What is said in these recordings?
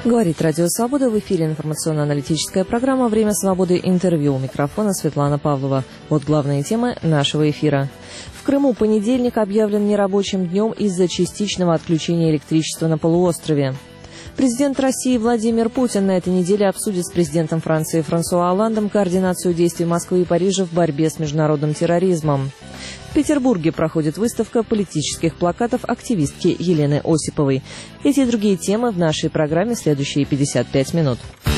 Говорит Радио Свобода, в эфире информационно-аналитическая программа «Время свободы. Интервью». У микрофона Светлана Павлова. Вот главные темы нашего эфира. В Крыму понедельник объявлен нерабочим днем из-за частичного отключения электричества на полуострове. Президент России Владимир Путин на этой неделе обсудит с президентом Франции Франсуа Олландом координацию действий Москвы и Парижа в борьбе с международным терроризмом. В Петербурге проходит выставка политических плакатов активистки Елены Осиповой. Эти и другие темы в нашей программе следующие 55 минут.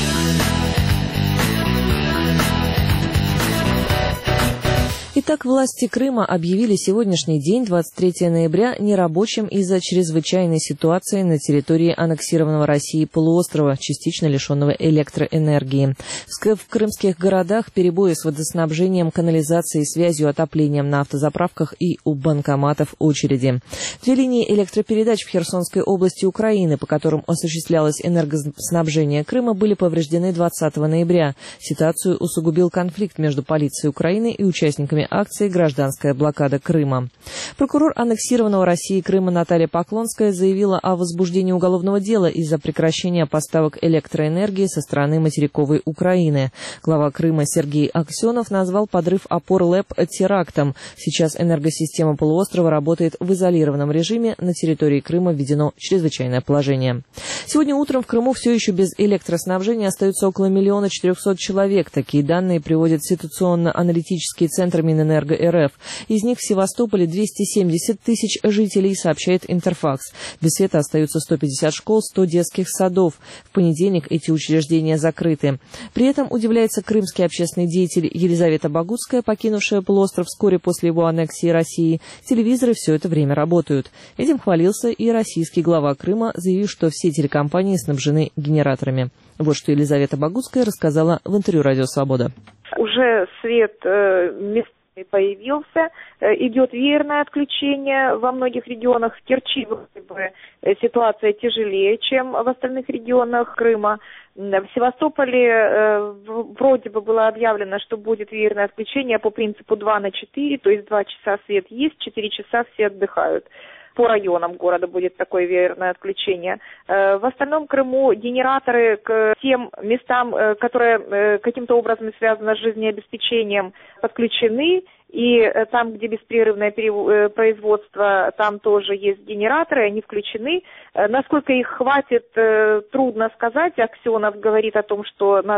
Итак, власти Крыма объявили сегодняшний день, 23 ноября, нерабочим из-за чрезвычайной ситуации на территории аннексированного Россией полуострова, частично лишенного электроэнергии. В крымских городах перебои с водоснабжением, канализацией, связью, отоплением на автозаправках и у банкоматов очереди. Две линии электропередач в Херсонской области Украины, по которым осуществлялось энергоснабжение Крыма, были повреждены 20 ноября. Ситуацию усугубил конфликт между полицией Украины и участниками акции «Гражданская блокада Крыма». Прокурор аннексированного Россией Крыма Наталья Поклонская заявила о возбуждении уголовного дела из-за прекращения поставок электроэнергии со стороны материковой Украины. Глава Крыма Сергей Аксенов назвал подрыв опор ЛЭП терактом. Сейчас энергосистема полуострова работает в изолированном режиме. На территории Крыма введено чрезвычайное положение. Сегодня утром в Крыму все еще без электроснабжения остаются около 1 400 000 человек. Такие данные приводит ситуационно-аналитический центр Минэнерго РФ. Из них в Севастополе 270 000 жителей, сообщает Интерфакс. Без света остаются 150 школ, 100 детских садов. В понедельник эти учреждения закрыты. При этом, удивляется крымский общественный деятель Елизавета Богутская, покинувшая полуостров вскоре после его аннексии России, телевизоры все это время работают. Этим хвалился и российский глава Крыма, заявив, что все телекомпании снабжены генераторами. Вот что Елизавета Богутская рассказала в интервью «Радио Свобода». Уже свет местами появился, идет веерное отключение во многих регионах. В Керчи ситуация тяжелее, чем в остальных регионах Крыма. В Севастополе вроде бы было объявлено, что будет веерное отключение по принципу 2 на 4, то есть 2 часа свет есть, 4 часа все отдыхают. По районам города будет такое веерное отключение. В остальном Крыму генераторы к тем местам, которые каким-то образом связаны с жизнеобеспечением, подключены. И там, где беспрерывное производство, там тоже есть генераторы, они включены. Насколько их хватит, трудно сказать. Аксенов говорит о том, что на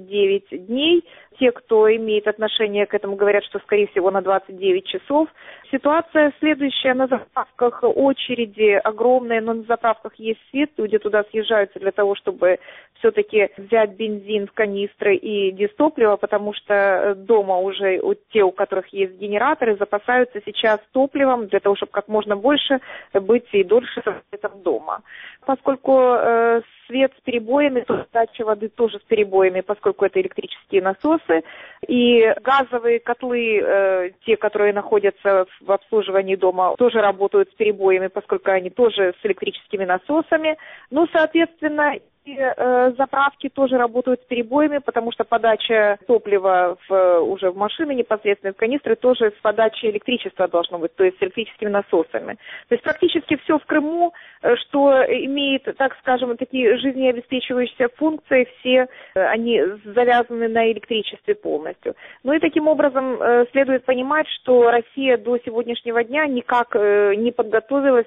29 дней. Те, кто имеет отношение к этому, говорят, что, скорее всего, на 29 часов. Ситуация следующая. На заправках очереди огромные, но на заправках есть свет. Люди туда съезжаются для того, чтобы все-таки взять бензин в канистры и дистопливо, потому что дома уже те, у которых есть генераторы, запасаются сейчас топливом для того, чтобы как можно больше быть и дольше дома. Поскольку свет с перебоями, то подача воды тоже с перебоями, поскольку это электрические насосы. И газовые котлы, те, которые находятся в обслуживании дома, тоже работают с перебоями, поскольку они тоже с электрическими насосами. Ну, соответственно, и заправки тоже работают с перебоями, потому что подача топлива уже в машины непосредственно, в канистры, тоже с подачей электричества должно быть, то есть с электрическими насосами. То есть практически все в Крыму, что имеет, так скажем, такие жизнеобеспечивающие функции, все они завязаны на электричестве полностью. Ну и таким образом следует понимать, что Россия до сегодняшнего дня никак не подготовилась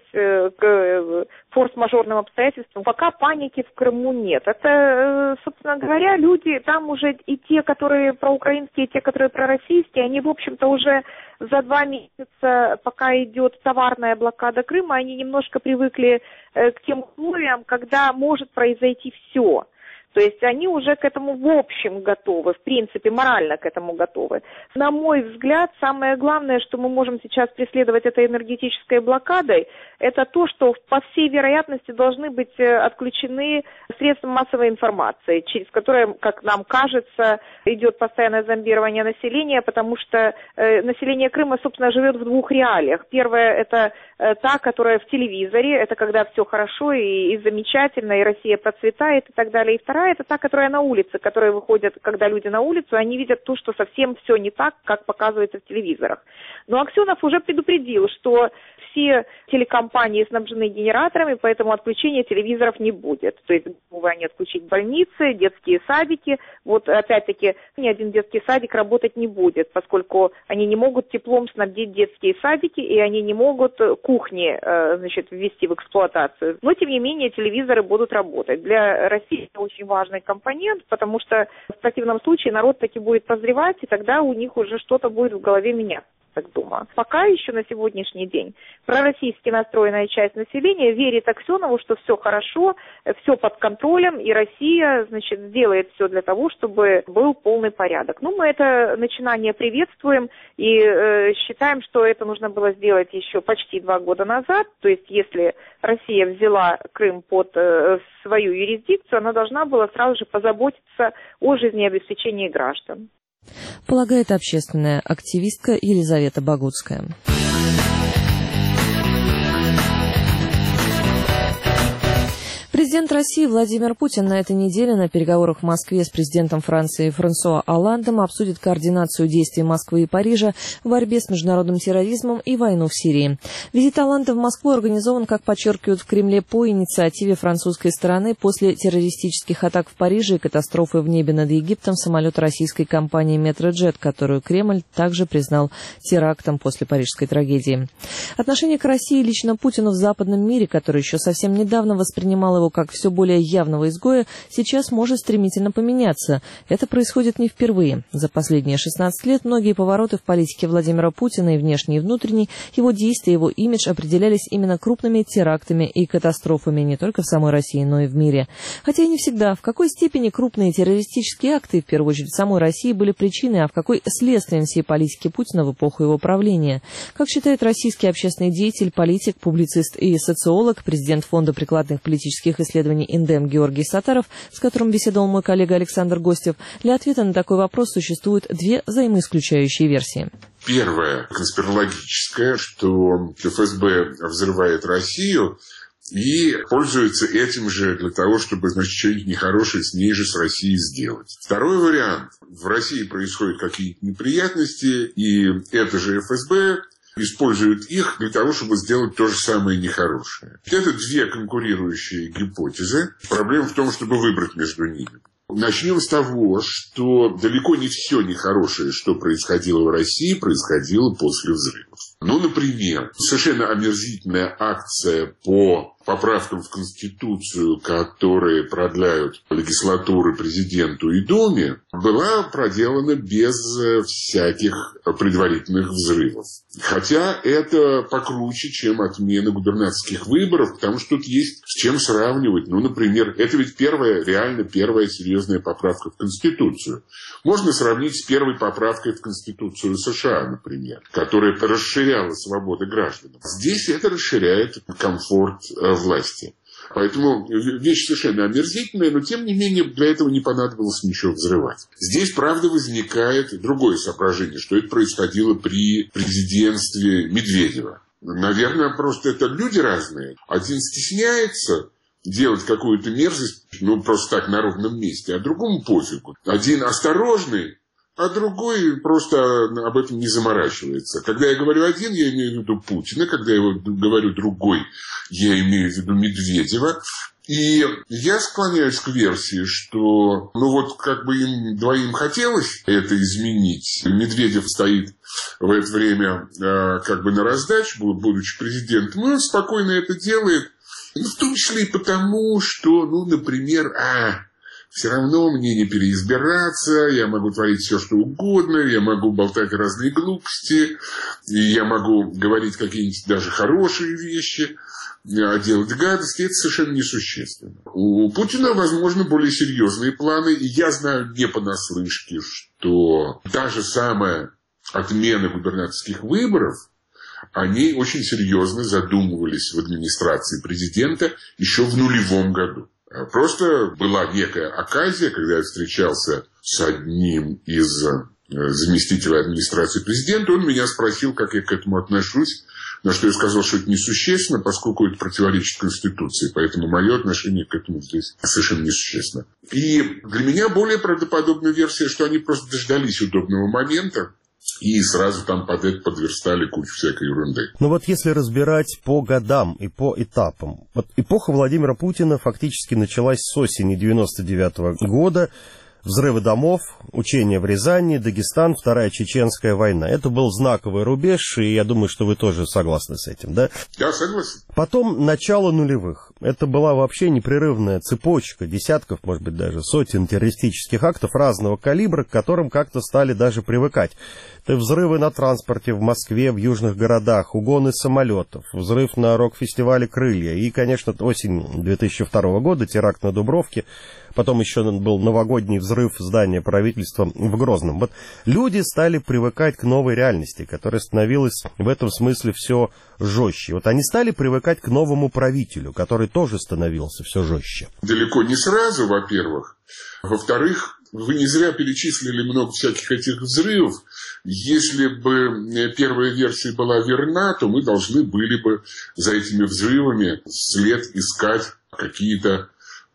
к форс-мажорным обстоятельствам. Пока паники в Крыму нет. Это, собственно говоря, люди там уже и те, которые проукраинские, и те, которые пророссийские, они, в общем-то, уже за 2 месяца, пока идет товарная блокада Крыма, они немножко привыкли к тем условиям, когда может произойти все. То есть они уже к этому в общем готовы, в принципе, морально к этому готовы. На мой взгляд, самое главное, что мы можем сейчас преследовать этой энергетической блокадой, это то, что по всей вероятности должны быть отключены средства массовой информации, через которые, как нам кажется, идет постоянное зомбирование населения, потому что население Крыма, собственно, живет в 2 реалиях. Первое – это та, которая в телевизоре, это когда все хорошо и замечательно, и Россия процветает и так далее. И вторая Вторая – это та, которая на улице, которые выходят, когда люди на улицу, они видят то, что совсем все не так, как показывается в телевизорах. Но Аксенов уже предупредил, что все телекомпании снабжены генераторами, поэтому отключения телевизоров не будет. То есть готовы они отключить больницы, детские садики. Вот опять-таки ни один детский садик работать не будет, поскольку они не могут теплом снабдить детские садики, и они не могут кухни, ввести в эксплуатацию. Но, тем не менее, телевизоры будут работать. Для России это очень важный компонент, потому что в противном случае народ таки будет прозревать, и тогда у них уже что-то будет в голове меняться. Так думаю. Пока еще на сегодняшний день пророссийски настроенная часть населения верит Аксенову, что все хорошо, все под контролем, и Россия, сделает все для того, чтобы был полный порядок. Мы это начинание приветствуем и считаем, что это нужно было сделать еще почти 2 года назад. То есть, если Россия взяла Крым под свою юрисдикцию, она должна была сразу же позаботиться о жизнеобеспечении граждан. Полагает общественная активистка Елизавета Богуцкая. Президент России Владимир Путин на этой неделе на переговорах в Москве с президентом Франции Франсуа Олландом обсудит координацию действий Москвы и Парижа в борьбе с международным терроризмом и войну в Сирии. Визит Олланда в Москву организован, как подчеркивают в Кремле, по инициативе французской стороны после террористических атак в Париже и катастрофы в небе над Египтом самолета российской компании «Метроджет», которую Кремль также признал терактом после парижской трагедии. Отношение к России лично Путину в западном мире, который еще совсем недавно воспринимал его как все более явного изгоя, сейчас может стремительно поменяться. Это происходит не впервые. За последние 16 лет многие повороты в политике Владимира Путина, и внешней, и внутренней, его действия, его имидж определялись именно крупными терактами и катастрофами не только в самой России, но и в мире. Хотя и не всегда. В какой степени крупные террористические акты, в первую очередь в самой России, были причиной, а в какой следствием всей политики Путина в эпоху его правления? Как считает российский общественный деятель, политик, публицист и социолог, президент Фонда прикладных политических исследований «Индем» Георгий Саттаров, с которым беседовал мой коллега Александр Гостев, для ответа на такой вопрос существуют 2 взаимоисключающие версии. Первая, конспирологическая, что ФСБ взрывает Россию и пользуется этим же для того, чтобы, что-нибудь нехорошее с ней же, с Россией сделать. Второй вариант. В России происходят какие-то неприятности, и это же ФСБ используют их для того, чтобы сделать то же самое нехорошее. Это 2 конкурирующие гипотезы. Проблема в том, чтобы выбрать между ними. Начнем с того, что далеко не все нехорошее, что происходило в России, происходило после взрывов. Например, совершенно омерзительная акция по поправкам в Конституцию, которые продляют легислатуры президенту и Думе, была проделана без всяких предварительных взрывов. Хотя это покруче, чем отмена губернаторских выборов, потому что тут есть с чем сравнивать. Например, это ведь реально первая серьезная поправка в Конституцию. Можно сравнить с первой поправкой в Конституцию США, например, которая расширяла свободы граждан. Здесь это расширяет комфорт власти. Поэтому вещь совершенно омерзительная, но тем не менее для этого не понадобилось ничего взрывать. Здесь, правда, возникает другое соображение, что это происходило при президентстве Медведева. Наверное, просто это люди разные. Один стесняется делать какую-то мерзость, просто так на ровном месте, а другому пофигу. Один осторожный, а другой просто об этом не заморачивается. Когда я говорю один, я имею в виду Путина. Когда я говорю другой, я имею в виду Медведева. И я склоняюсь к версии, что им двоим хотелось это изменить. Медведев стоит в это время на раздаче, будучи президентом, и он спокойно это делает. В том числе и потому, что, например, все равно мне не переизбираться, я могу творить все, что угодно, я могу болтать разные глупости, и я могу говорить какие-нибудь даже хорошие вещи, а делать гадости, это совершенно несущественно. У Путина, возможно, более серьезные планы, и я знаю не понаслышке, что та же самая отмена губернаторских выборов, они очень серьезно задумывались в администрации президента еще в 2000 году. Просто была некая оказия, когда я встречался с одним из заместителя администрации президента, он меня спросил, как я к этому отношусь, на что я сказал, что это несущественно, поскольку это противоречит Конституции, поэтому мое отношение к этому здесь совершенно несущественно. И для меня более правдоподобная версия, что они просто дождались удобного момента и сразу там под это подверстали кучу всякой ерунды. Ну вот если разбирать по годам и по этапам, вот эпоха Владимира Путина фактически началась с осени 1999 года, взрывы домов, учения в Рязани, Дагестан, Вторая Чеченская война. Это был знаковый рубеж, и я думаю, что вы тоже согласны с этим, да? Да, согласен. Потом начало нулевых. Это была вообще непрерывная цепочка десятков, может быть, даже сотен террористических актов разного калибра, к которым как-то стали даже привыкать. Это взрывы на транспорте в Москве, в южных городах, угоны самолетов, взрыв на рок-фестивале «Крылья» и, конечно, осень 2002 года, теракт на Дубровке. Потом еще был новогодний взрыв здания правительства в Грозном. Вот люди стали привыкать к новой реальности, которая становилась в этом смысле все жестче. Вот они стали привыкать к новому правителю, который тоже становился все жестче. Далеко не сразу, во-первых. Во-вторых, вы не зря перечислили много всяких этих взрывов. Если бы первая версия была верна, то мы должны были бы за этими взрывами след искать какие-то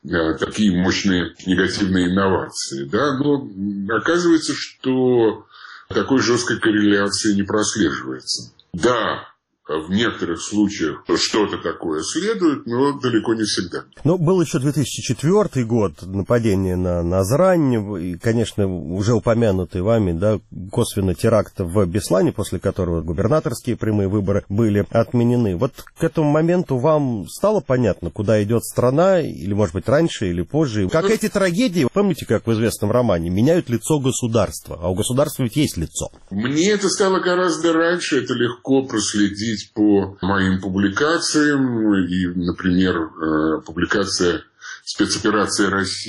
такие мощные негативные инновации. Да? Но оказывается, что такой жесткой корреляции не прослеживается. Да, в некоторых случаях что-то такое следует, но далеко не всегда. Ну, был еще 2004 год, нападение на Назрань, и, конечно, уже упомянутый вами, да, косвенно теракт в Беслане, после которого губернаторские прямые выборы были отменены. Вот к этому моменту вам стало понятно, куда идет страна, или, может быть, раньше или позже? Как эти трагедии, помните, как в известном романе, меняют лицо государства, а у государства ведь есть лицо? Мне это стало гораздо раньше, это легко проследить по моим публикациям. И, например, публикация «Спецоперация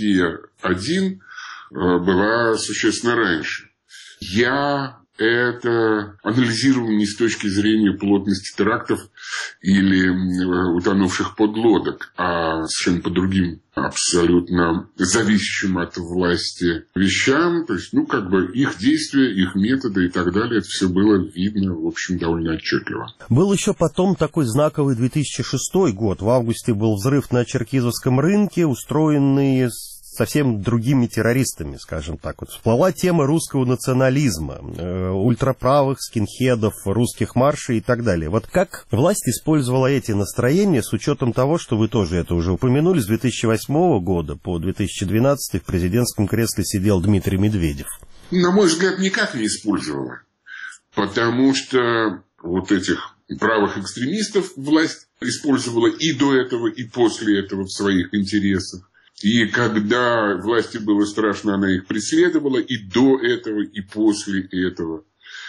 Россия-1» была существенно раньше. Я это анализировал не с точки зрения плотности терактов или утонувших подлодок, а совершенно по другим, абсолютно зависящим от власти вещам. То есть, их действия, их методы и так далее, это все было видно, в общем, довольно отчетливо. Был еще потом такой знаковый 2006 год. В августе был взрыв на Черкизовском рынке, устроенный совсем другими террористами, скажем так. Вот всплыла тема русского национализма, ультраправых, скинхедов, русских маршей и так далее. Вот как власть использовала эти настроения с учетом того, что вы тоже это уже упомянули, с 2008 года по 2012 в президентском кресле сидел Дмитрий Медведев? На мой взгляд, никак не использовала. Потому что вот этих правых экстремистов власть использовала и до этого, и после этого в своих интересах. И когда власти было страшно, она их преследовала и до этого, и после этого.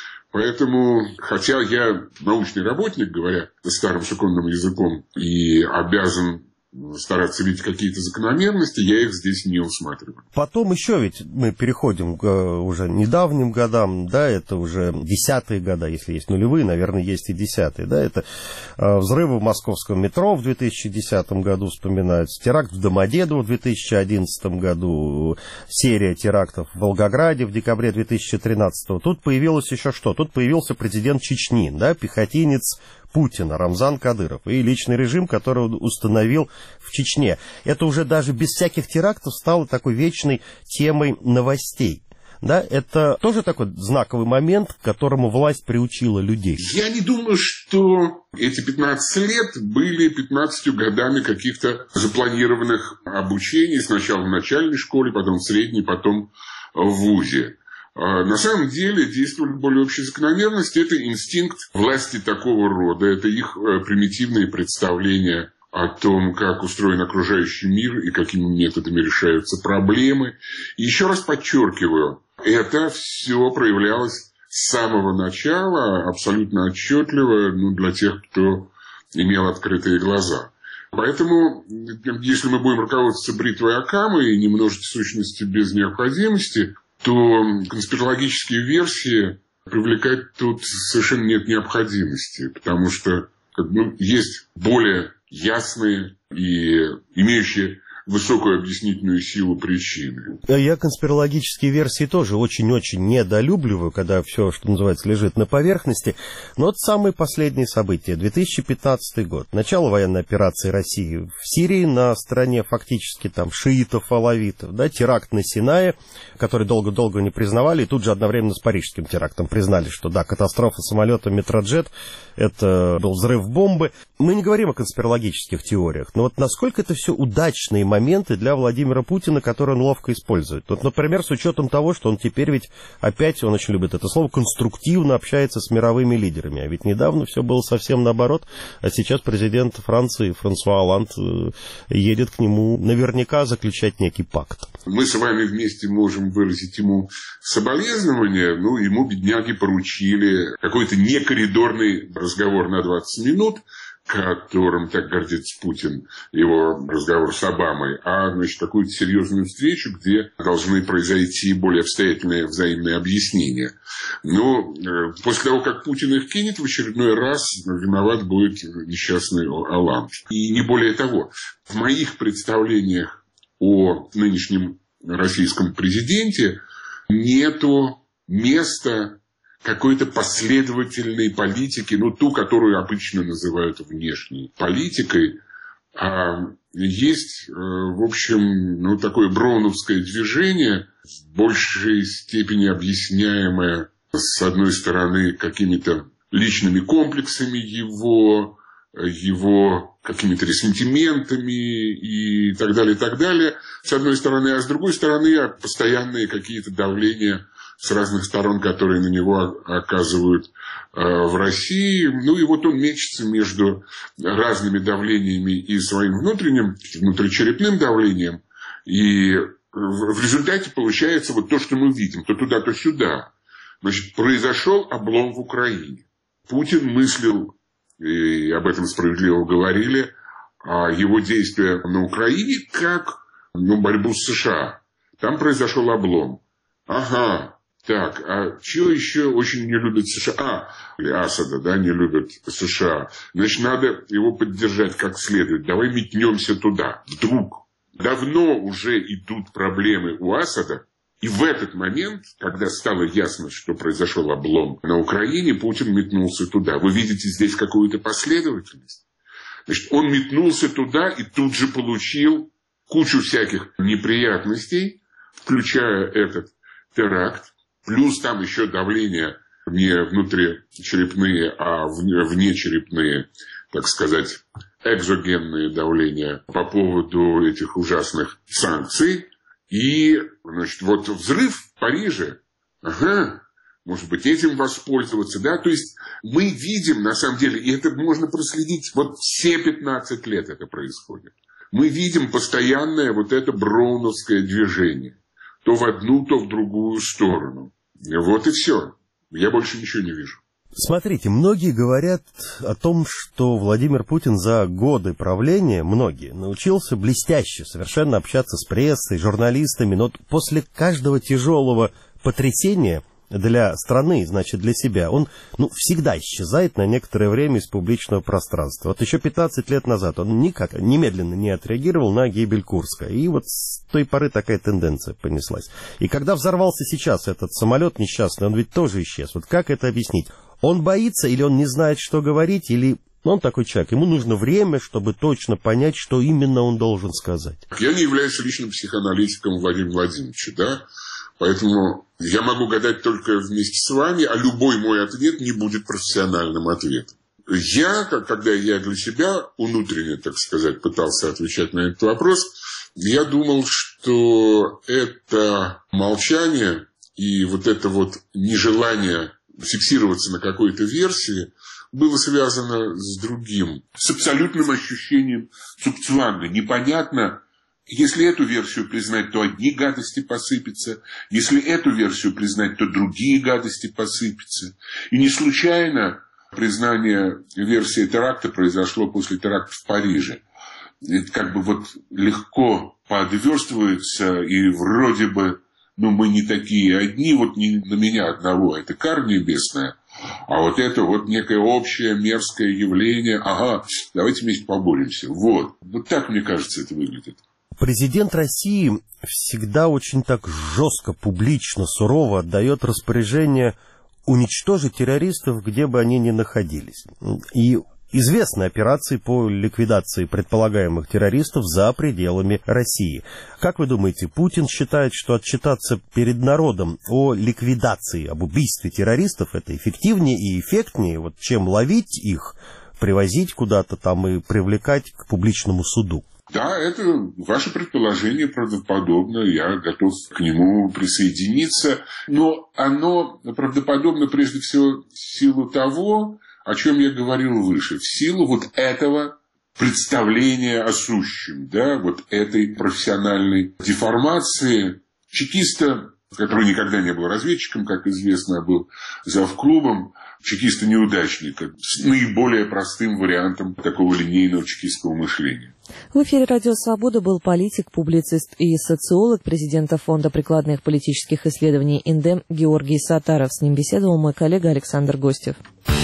Поэтому, хотя я научный работник, говоря старым законным языком, и обязан стараться видеть какие-то закономерности, я их здесь не усматриваю. Потом еще ведь мы переходим к уже недавним годам, да, это уже 10-е годы, если есть нулевые, наверное, есть и 10-е, да, это взрывы в московском метро в 2010 году вспоминаются, теракт в Домодедово в 2011 году, серия терактов в Волгограде в декабре 2013. Тут появилось еще что? Тут появился президент Чечни, да, пехотинец Путина, Рамзан Кадыров, и личный режим, который установил в Чечне. Это уже даже без всяких терактов стало такой вечной темой новостей. Да, это тоже такой знаковый момент, к которому власть приучила людей. Я не думаю, что эти 15 лет были 15 годами каких-то запланированных обучений. Сначала в начальной школе, потом в средней, потом в вузе. На самом деле действовали более общие закономерности. Это инстинкт власти такого рода. Это их примитивные представления о том, как устроен окружающий мир и какими методами решаются проблемы. И еще раз подчеркиваю, это все проявлялось с самого начала абсолютно отчетливо, для тех, кто имел открытые глаза. Поэтому, если мы будем руководствоваться бритвой Окамы и не множить сущности без необходимости, то конспирологические версии привлекать тут совершенно нет необходимости, потому что есть более ясные и имеющие высокую объяснительную силу причины. Я конспирологические версии тоже очень-очень недолюбливаю, когда все, что называется, лежит на поверхности. Но вот самые последние события. 2015 год. Начало военной операции России в Сирии на стороне фактически там шиитов, алавитов. Да, теракт на Синае, который долго-долго не признавали, и тут же одновременно с парижским терактом признали, что да, катастрофа самолета Метроджет — это был взрыв бомбы. Мы не говорим о конспирологических теориях, но вот насколько это все удачные моменты для Владимира Путина, которые он ловко использует. Вот, например, с учетом того, что он теперь ведь опять, он очень любит это слово, конструктивно общается с мировыми лидерами. А ведь недавно все было совсем наоборот, а сейчас президент Франции Франсуа Олланд едет к нему наверняка заключать некий пакт. Мы с вами вместе можем выразить ему соболезнования, ему, бедняги, поручили какой-то некоридорный разговор на 20 минут, которым так гордится Путин, его разговор с Обамой, какую-то серьезную встречу, где должны произойти более обстоятельные взаимные объяснения. Но после того, как Путин их кинет, в очередной раз виноват будет несчастный Олланд. И не более того, в моих представлениях о нынешнем российском президенте нету места какой-то последовательной политики, ту, которую обычно называют внешней политикой, а есть, в общем, такое броуновское движение, в большей степени объясняемое, с одной стороны, какими-то личными комплексами его какими-то ресентиментами и так далее, с одной стороны, а с другой стороны, постоянные какие-то давления с разных сторон, которые на него оказывают в России. И вот он мечется между разными давлениями и своим внутричерепным давлением. И в результате получается вот то, что мы видим. То туда, то сюда. Значит, произошел облом в Украине. Путин мыслил, и об этом справедливо говорили, о его действия на Украине как борьбу с США. Там произошел облом. Ага. Так, а чего еще очень не любят США? Или Асада, не любят США. Значит, надо его поддержать как следует. Давай метнемся туда. Вдруг. Давно уже идут проблемы у Асада. И в этот момент, когда стало ясно, что произошел облом на Украине, Путин метнулся туда. Вы видите здесь какую-то последовательность? Значит, он метнулся туда и тут же получил кучу всяких неприятностей, включая этот теракт. Плюс там еще давление не внутричерепные, а внечерепные, так сказать, экзогенные давления по поводу этих ужасных санкций. И, вот взрыв в Париже, может быть, этим воспользоваться, То есть мы видим, на самом деле, и это можно проследить, все 15 лет это происходит. Мы видим постоянное это броуновское движение. То в одну, то в другую сторону. Вот и все. Я больше ничего не вижу. Смотрите, многие говорят о том, что Владимир Путин за годы правления, научился блестяще совершенно общаться с прессой, журналистами, но после каждого тяжелого потрясения для страны, значит, для себя, он всегда исчезает на некоторое время из публичного пространства. Вот еще 15 лет назад он немедленно не отреагировал на гибель Курска. И вот с той поры такая тенденция понеслась. И когда взорвался сейчас этот самолет несчастный, он ведь тоже исчез. Вот как это объяснить? Он боится или он не знает, что говорить, или он такой человек, ему нужно время, чтобы точно понять, что именно он должен сказать? Я не являюсь личным психоаналитиком Владимира Владимировича, Поэтому я могу гадать только вместе с вами, а любой мой ответ не будет профессиональным ответом. Когда я для себя внутренне, так сказать, пытался отвечать на этот вопрос, я думал, что это молчание и это нежелание фиксироваться на какой-то версии было связано с другим, с абсолютным ощущением цугцванга. Непонятно, если эту версию признать, то одни гадости посыпятся, если эту версию признать, то другие гадости посыпятся. И не случайно признание версии теракта произошло после теракта в Париже. Это легко подверстывается, и вроде бы, мы не такие одни, не на меня одного, это кара небесная, а это некое общее мерзкое явление, давайте вместе поборемся. Вот так, мне кажется, это выглядит. Президент России всегда очень так жестко, публично, сурово отдает распоряжение уничтожить террористов, где бы они ни находились. И известны операции по ликвидации предполагаемых террористов за пределами России. Как вы думаете, Путин считает, что отчитаться перед народом о ликвидации, об убийстве террористов это эффективнее и эффектнее, вот, чем ловить их, привозить куда-то там и привлекать к публичному суду? Да, это ваше предположение правдоподобно, я готов к нему присоединиться, но оно правдоподобно прежде всего в силу того, о чем я говорил выше, в силу вот этого представления о сущем, да, вот этой профессиональной деформации чекиста, который никогда не был разведчиком, как известно, а был завклубом, чекиста-неудачника, с наиболее простым вариантом такого линейного чекистского мышления. В эфире «Радио Свобода» был политик, публицист и социолог, президента Фонда прикладных политических исследований «Индем» Георгий Саттаров. С ним беседовал мой коллега Александр Гостев.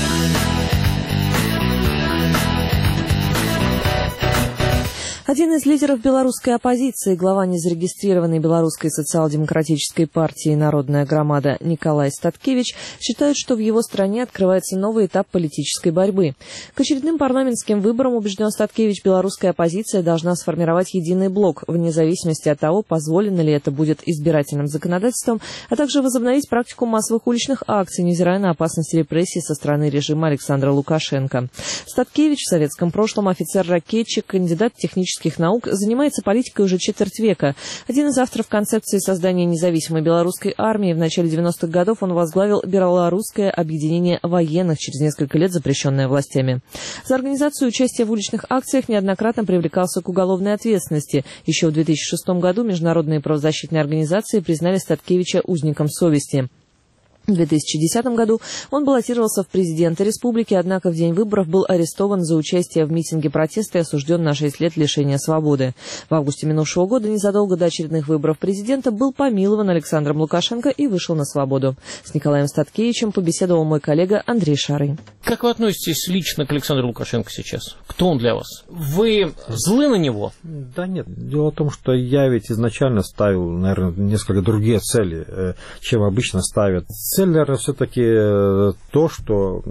Один из лидеров белорусской оппозиции, глава незарегистрированной белорусской социал-демократической партии «Народная громада» Николай Статкевич считает, что в его стране открывается новый этап политической борьбы. К очередным парламентским выборам, убежден Статкевич, белорусская оппозиция должна сформировать единый блок, вне зависимости от того, позволено ли это будет избирательным законодательством, а также возобновить практику массовых уличных акций, невзирая на опасность репрессий со стороны режима Александра Лукашенко. Статкевич, в советском прошлом офицер-ракетчик, кандидат технических наук, занимается политикой уже четверть века. Один из авторов концепции создания независимой белорусской армии. В начале 90-х годов он возглавил Белорусское объединение военных, через несколько лет запрещенное властями. За организацию участия в уличных акциях неоднократно привлекался к уголовной ответственности. Еще в 2006 году международные правозащитные организации признали Статкевича узником совести. В 2010 году он баллотировался в президенты республики, однако в день выборов был арестован за участие в митинге протеста и осужден на 6 лет лишения свободы. В августе минувшего года, незадолго до очередных выборов президента, был помилован Александром Лукашенко и вышел на свободу. С Николаем Статкевичем побеседовал мой коллега Андрей Шарый. Как вы относитесь лично к Александру Лукашенко сейчас? Кто он для вас? Вы злы на него? Да нет. Дело в том, что я ведь изначально ставил, наверное, несколько другие цели, чем обычно ставят. Цель, наверное, все-таки то, что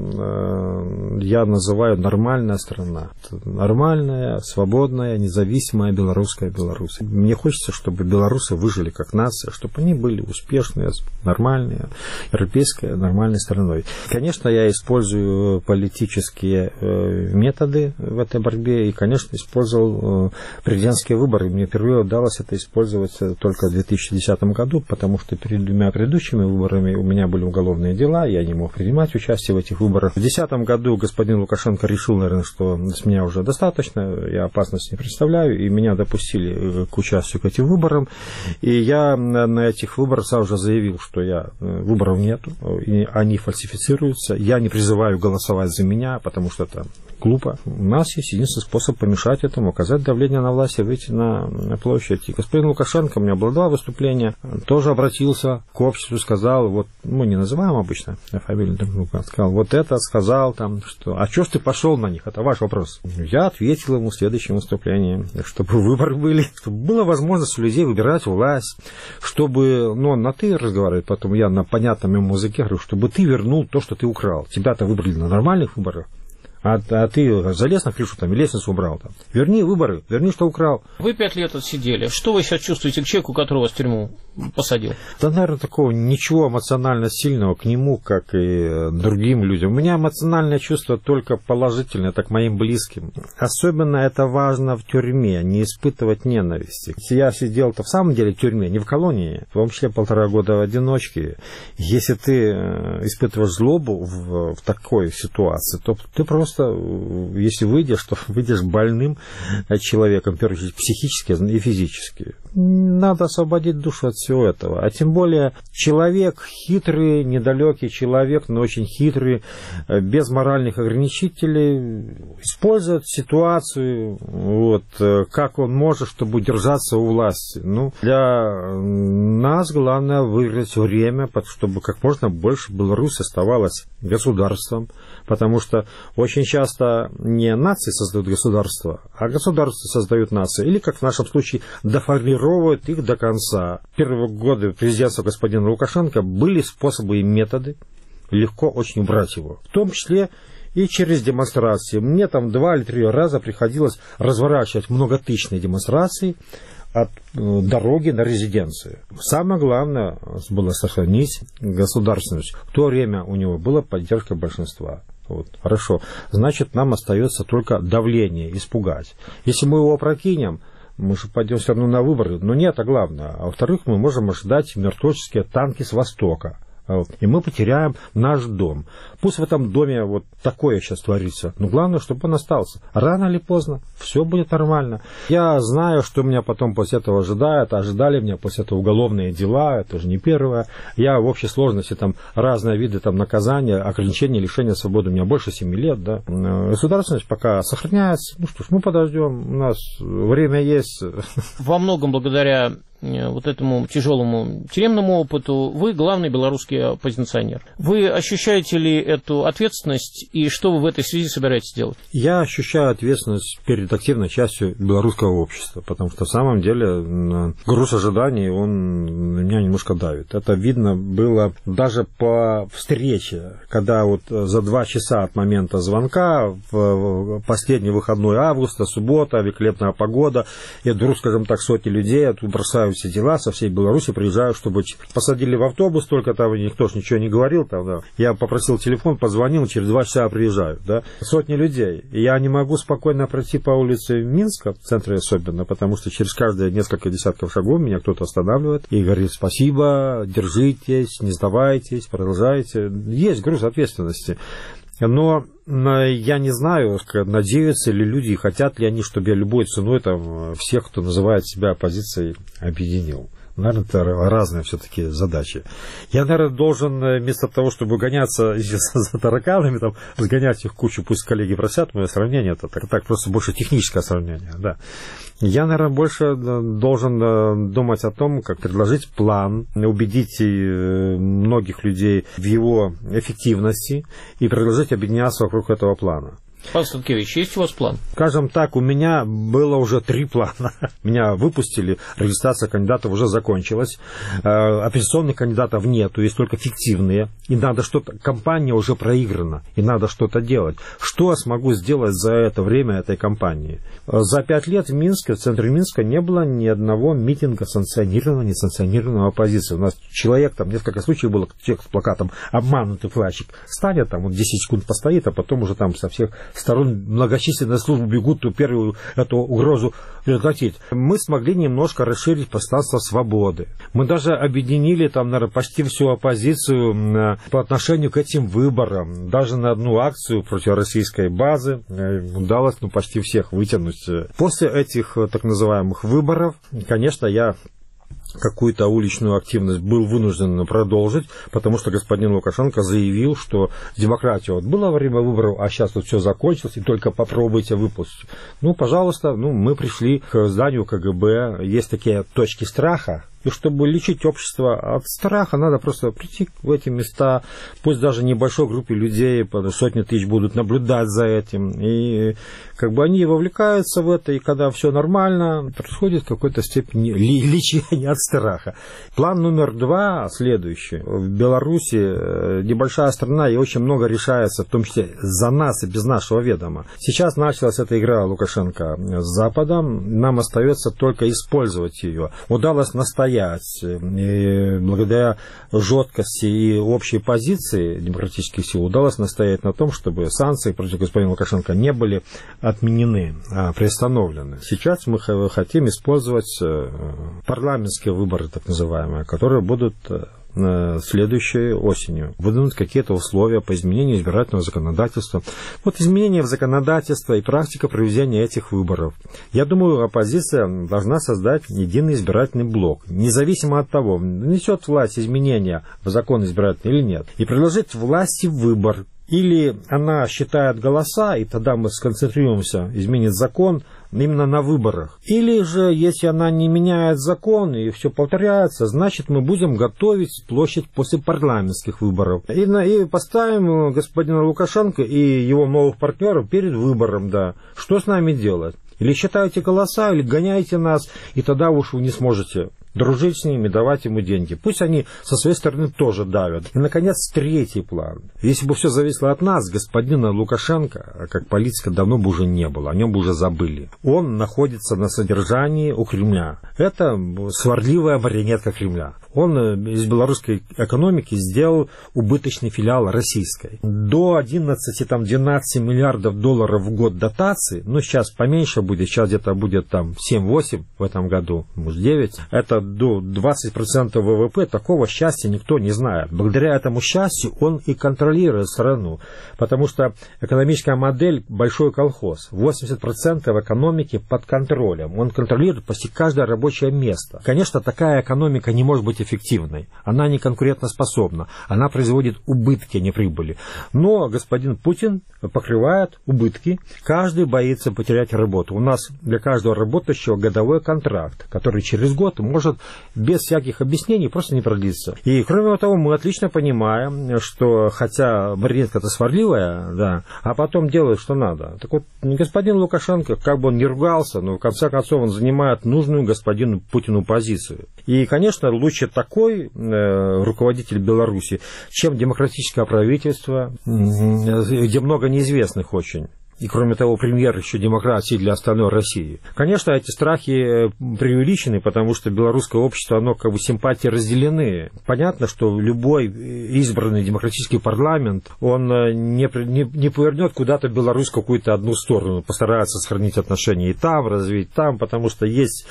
я называю нормальная страна. Нормальная, свободная, независимая белорусская Беларусь. Мне хочется, чтобы белорусы выжили как нация, чтобы они были успешные, нормальные, европейской, нормальной страной. Конечно, я использую политические методы в этой борьбе и, конечно, использовал президентские выборы. Мне впервые удалось это использовать только в 2010 году, потому что перед двумя предыдущими выборами у меня были уголовные дела, я не мог принимать участие в этих выборах. В 2010 году господин Лукашенко решил, наверное, что с меня уже достаточно, я опасности не представляю, и меня допустили к участию к этим выборам. И я на этих выборах сразу же заявил, что выборов нету, и они фальсифицируются. Я не призываю голосовать за меня, потому что это глупо. У нас есть единственный способ помешать этому, оказать давление на власть и выйти на площадь. И господин Лукашенко, у меня было 2 выступления, тоже обратился к обществу, сказал, вот мы не называем обычно фамилию, сказал, вот это сказал, там, что, а что ж ты пошел на них, это ваш вопрос. Я ответил ему в следующем выступлении, чтобы выборы были, чтобы была возможность у людей выбирать власть, чтобы, он на ты разговаривает, потом я на понятном ему языке говорю, чтобы ты вернул то, что ты украл. Тебя-то выбрали на нормальных выборах, а ты залез на крышу там и лестницу убрал там. Верни выборы, верни, что украл. Вы 5 лет отсидели. Что вы сейчас чувствуете к человеку, которого вас в тюрьму посадил? Да, наверное, такого ничего эмоционально сильного к нему, как и другим людям. У меня эмоциональное чувство только положительное, это к моим близким. Особенно это важно в тюрьме, не испытывать ненависти. Я сидел-то в самом деле в тюрьме, не в колонии, в том числе 1,5 года в одиночке. Если ты испытываешь злобу в такой ситуации, то ты просто, если выйдешь, то выйдешь больным человеком, психически и физически. надо освободить душу от всего этого. А тем более человек хитрый, недалекий человек, но очень хитрый, без моральных ограничителей, использует ситуацию, вот, как он может, чтобы удержаться у власти. Ну, для нас главное выиграть время, чтобы как можно больше Беларусь оставалась государством, потому что очень часто не нации создают государство, а государства создают нации, или, как в нашем случае, доформировывают их до конца. Первые годы президентства господина Лукашенко были способы и методы легко очень убрать его, в том числе и через демонстрации. Мне там 2 или 3 раза приходилось разворачивать многотысячные демонстрации от дороги на резиденцию. Самое главное было сохранить государственность. В то время у него была поддержка большинства. Вот, хорошо. Значит, нам остается только давление, испугать. Если мы его опрокинем, мы же пойдем все равно на выборы. Но не это главное. А во-вторых, мы можем ожидать миротворческие танки с востока. И мы потеряем наш дом. Пусть в этом доме вот такое сейчас творится, но главное, чтобы он остался. Рано или поздно все будет нормально. Я знаю, что меня потом после этого ожидает. Ожидали меня после этого уголовные дела, это уже не первое. Я в общей сложности там разные виды там наказания, ограничения, лишения свободы. У меня больше 7 лет. Да. Государственность пока сохраняется. Ну что ж, мы подождем. У нас время есть. Во многом благодаря вот этому тяжелому тюремному опыту вы главный белорусский оппозиционер. Вы ощущаете ли эту ответственность и что вы в этой связи собираетесь делать? Я ощущаю ответственность перед активной частью белорусского общества, потому что в самом деле груз ожиданий, он на меня немножко давит. Это видно было даже по встрече, когда вот за 2 часа от момента звонка в последний выходной августа, суббота, великолепная погода, и вдруг, скажем так, сотни людей бросают все дела, со всей Беларуси приезжают, чтобы посадили в автобус, только там никто ж ничего не говорил. Там, да. Я попросил телефон, позвонил, через 2 часа приезжают. Да. Сотни людей. И я не могу спокойно пройти по улице Минска, в центре особенно, потому что через каждые несколько десятков шагов меня кто-то останавливает и говорит: спасибо, держитесь, не сдавайтесь, продолжайте. Есть груз ответственности. Но я не знаю, надеются ли люди, хотят ли они, чтобы я любой ценой там всех, кто называет себя оппозицией, объединил. Наверное, это разные все-таки задачи. Я, наверное, должен вместо того, чтобы гоняться за тараканами, там, сгонять их кучу, пусть коллеги просят мое сравнение, это так просто больше техническое сравнение, да. Я, наверное, больше должен думать о том, как предложить план, убедить многих людей в его эффективности и предложить объединяться вокруг этого плана. Павел Станкевич, есть у вас план? Скажем так, у меня было уже 3 плана. Меня выпустили, регистрация кандидатов уже закончилась. Оппозиционных кандидатов нету, есть только фиктивные. И надо что-то, кампания уже проиграна, и надо что-то делать. Что я смогу сделать за это время этой кампании? За 5 лет в Минске, в центре Минска, не было ни одного митинга санкционированного, несанкционированного оппозиции. У нас человек, там несколько случаев было, человек с плакатом «Обманутый вкладчик». Станет там, он 10 секунд постоит, а потом уже там со всех сторон многочисленные службы бегут, то первую эту угрозу предотвратить. Мы смогли немножко расширить пространство свободы. Мы даже объединили там, наверное, почти всю оппозицию по отношению к этим выборам. Даже на одну акцию против российской базы удалось почти всех вытянуть. После этих так называемых выборов, конечно, я какую-то уличную активность был вынужден продолжить, потому что господин Лукашенко заявил, что демократия вот была во время выборов, а сейчас вот все закончилось, и только попробуйте выпустить. Ну, пожалуйста, мы пришли к зданию КГБ, есть такие точки страха, и чтобы лечить общество от страха, надо просто прийти в эти места, пусть даже небольшой группе людей, сотни тысяч будут наблюдать за этим, и как бы они вовлекаются в это, и когда все нормально, происходит в какой-то степени лечение от страха. План номер 2 следующий. В Беларуси небольшая страна, и очень много решается, в том числе за нас и без нашего ведома. Сейчас началась эта игра Лукашенко с Западом, нам остается только использовать ее. Удалось настоять, и благодаря жесткости и общей позиции демократических сил удалось настоять на том, чтобы санкции против господина Лукашенко не были отменены, а приостановлены. Сейчас мы хотим использовать парламентские выборы, так называемые, которые будут следующей осенью. Выдвинуть какие-то условия по изменению избирательного законодательства. Вот изменение в законодательство и практика проведения этих выборов. Я думаю, оппозиция должна создать единый избирательный блок, независимо от того, несет власть изменения в закон избирательный или нет, и предложить власти выбор. Или она считает голоса, и тогда мы сконцентрируемся, изменит закон именно на выборах. Или же, если она не меняет закон и все повторяется, значит, мы будем готовить площадь после парламентских выборов. И поставим господина Лукашенко и его новых партнеров перед выбором, да. Что с нами делать? Или считаете голоса, или гоняете нас, и тогда уж вы не сможете дружить с ними, давать ему деньги. Пусть они со своей стороны тоже давят. И, наконец, третий план. Если бы все зависело от нас, господина Лукашенко, как политика, давно бы уже не было, о нем бы уже забыли. Он находится на содержании у Кремля. Это сварливая марионетка Кремля. Он из белорусской экономики сделал убыточный филиал российской. До 11-12 миллиардов долларов в год дотаций, ну сейчас поменьше будет, сейчас где-то будет там 7-8 в этом году, может 9, это до 20% ВВП, такого счастья никто не знает. Благодаря этому счастью он и контролирует страну, потому что экономическая модель большой колхоз, 80% экономики под контролем, он контролирует почти каждое рабочее место. Конечно, такая экономика не может быть эффективной, она не конкурентоспособна, она производит убытки, а не прибыли. Но господин Путин покрывает убытки, каждый боится потерять работу. У нас для каждого работающего годовой контракт, который через год может без всяких объяснений просто не продлиться. И кроме того, мы отлично понимаем, что хотя марионетка-то сварливая, да, а потом делает, что надо. Так вот, господин Лукашенко, как бы он ни ругался, но в конце концов он занимает нужную господину Путину позицию. И, конечно, лучше такой руководитель Беларуси, чем демократическое правительство, где много неизвестных очень. И, кроме того, премьер еще демократии для остальной России. Конечно, эти страхи преувеличены, потому что белорусское общество, оно как бы симпатии разделены. Понятно, что любой избранный демократический парламент, он не повернет куда-то Беларусь в какую-то одну сторону, постарается сохранить отношения и там, развить там, потому что есть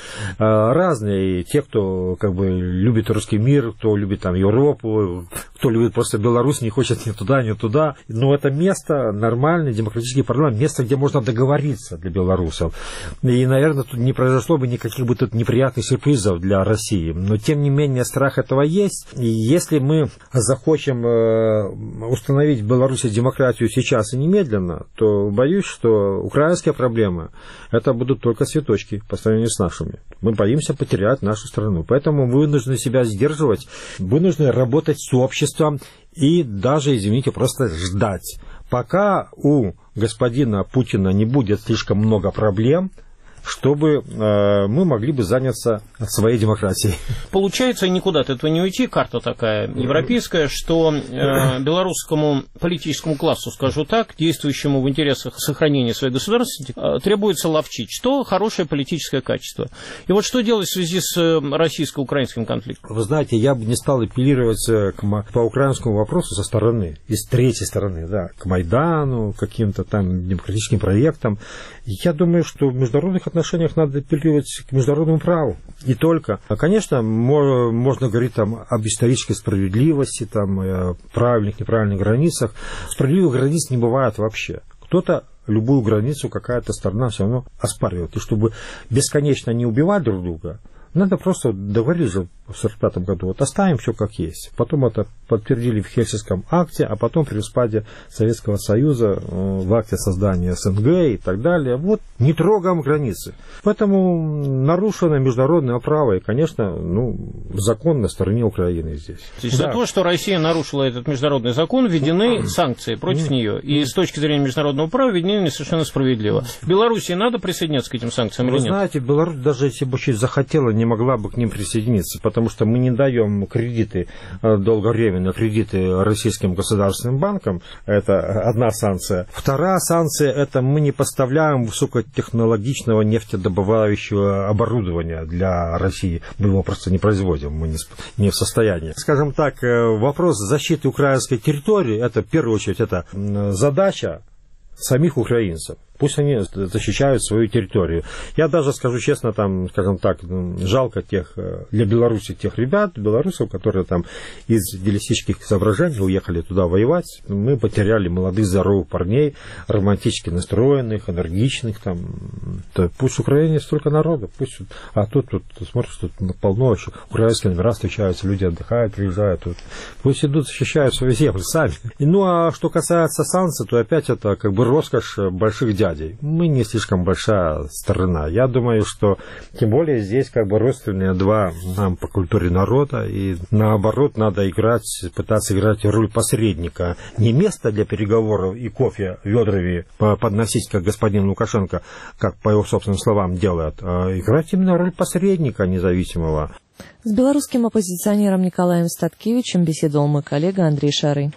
разные, те, кто как бы любит русский мир, кто любит там Европу, кто любит просто Беларусь, не хочет ни туда, ни туда. Но это место, нормальный демократический парламент, место, где можно договориться для белорусов. И, наверное, тут не произошло бы никаких бы тут неприятных сюрпризов для России. Но, тем не менее, страх этого есть. И если мы захочем установить в Беларуси демократию сейчас и немедленно, то боюсь, что украинские проблемы это будут только цветочки по сравнению с нашими. Мы боимся потерять нашу страну. Поэтому мы вынуждены себя сдерживать, вынуждены работать с обществом и даже, извините, просто ждать. Пока у господина Путина не будет слишком много проблем, чтобы мы могли бы заняться своей демократией. Получается, никуда от этого не уйти. Карта такая европейская, что белорусскому политическому классу, скажу так, действующему в интересах сохранения своей государственности, требуется ловчить. Что хорошее политическое качество. И вот что делать в связи с российско-украинским конфликтом? Вы знаете, я бы не стал апеллировать по украинскому вопросу со стороны, из третьей стороны, да, к Майдану, каким-то там демократическим проектам. Я думаю, что в международных отношениях надо апеллировать к международному праву. И только. Конечно, можно говорить там об исторической справедливости, там, правильных, неправильных границах. Справедливых границ не бывает вообще. Кто-то любую границу, какая-то сторона все равно оспаривает. И чтобы бесконечно не убивать друг друга, надо просто договорились в 1945 году, вот оставим все как есть. Потом это подтвердили в Хельсинском акте, а потом при распаде Советского Союза в акте создания СНГ и так далее. Вот не трогаем границы. Поэтому нарушено международное право, и, конечно, закон на стороне Украины здесь. То есть за то, что Россия нарушила этот международный закон, введены санкции против нее. И с точки зрения международного права введены совершенно справедливо. Белоруссии надо присоединяться к этим санкциям или нет? Вы знаете, Беларусь, даже если бы очень захотела, не могла бы к ним присоединиться, потому что мы не даем кредиты, долговременные кредиты российским государственным банкам. Это одна санкция. Вторая санкция – это мы не поставляем высокотехнологичного нефтедобывающего оборудования для России. Мы его просто не производим, мы не в состоянии. Скажем так, вопрос защиты украинской территории – это, в первую очередь, это задача самих украинцев. Пусть они защищают свою территорию. Я даже скажу честно, там, скажем так, жалко для Беларуси тех ребят, белорусов, которые там из идеалистических соображений уехали туда воевать. Мы потеряли молодых, здоровых парней, романтически настроенных, энергичных. Там. Пусть в Украине столько народа, пусть. А тут смотришь, тут полно еще украинские номера встречаются, люди отдыхают, приезжают. Тут. Пусть идут, защищают свою землю сами. Ну, а что касается санкций, то опять это как бы роскошь больших дядей. Мы не слишком большая страна. Я думаю, что тем более здесь как бы родственные два нам по культуре народа, и наоборот надо пытаться играть роль посредника. Не место для переговоров и кофе ведрами подносить, как господин Лукашенко, как по его собственным словам делает, а играть именно роль посредника независимого. С белорусским оппозиционером Николаем Статкевичем беседовал мой коллега Андрей Шарый.